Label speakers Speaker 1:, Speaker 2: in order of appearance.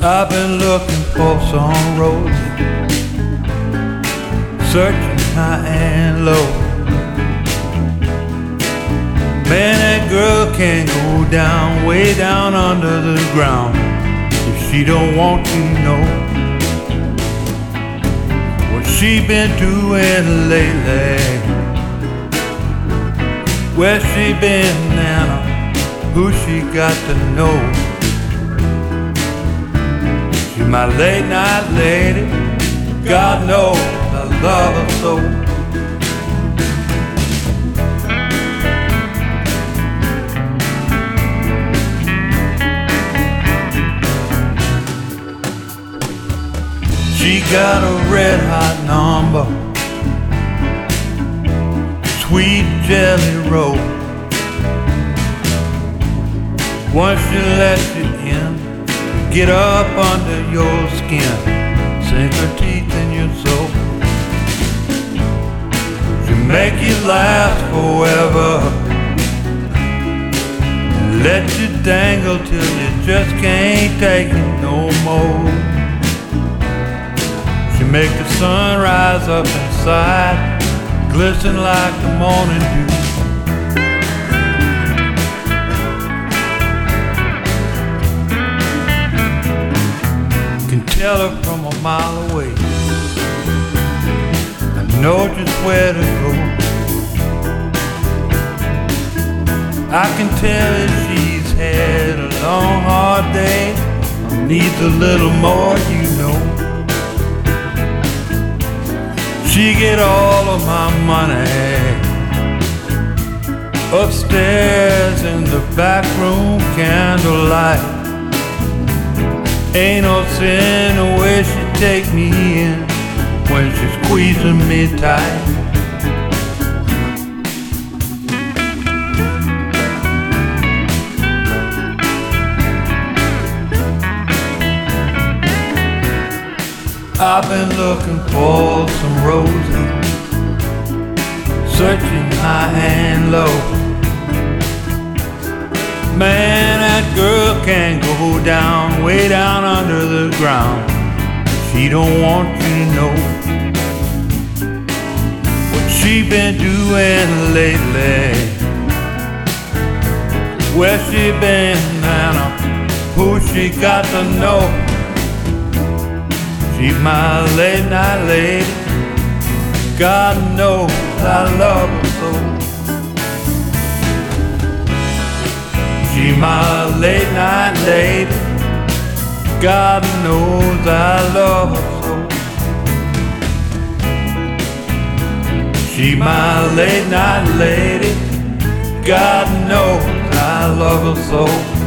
Speaker 1: I've been looking for some roses, searching high and low. Man, that girl can't go down, way down under the ground, if she don't want to know what she been doing lately. Where she been, Nana? Who she got to know? She my late night lady, God knows I love her so. She got a red hot number, sweet jelly roll. Once she lets you in, get up under your skin, sink her teeth in your soul. She make you last forever, let you dangle till you just can't take it no more. She make the sun rise up inside, glisten like the morning dew. Can tell her from a mile away, I know just where to go. I can tell that she's had a long hard day, needs a little more, you know. She get all of my money upstairs in the back room, candlelight. Ain't no sin the way she take me in when she's squeezing me tight. I've been looking for some roses, searching high and low. Man, that girl can't go down, way down under the ground. She don't want you to know what she been doing lately. Where she been, Nana? Who she got to know? She's my late night lady, God knows I love her so. She's my late night lady, God knows I love her so. She's my late night lady, God knows I love her so.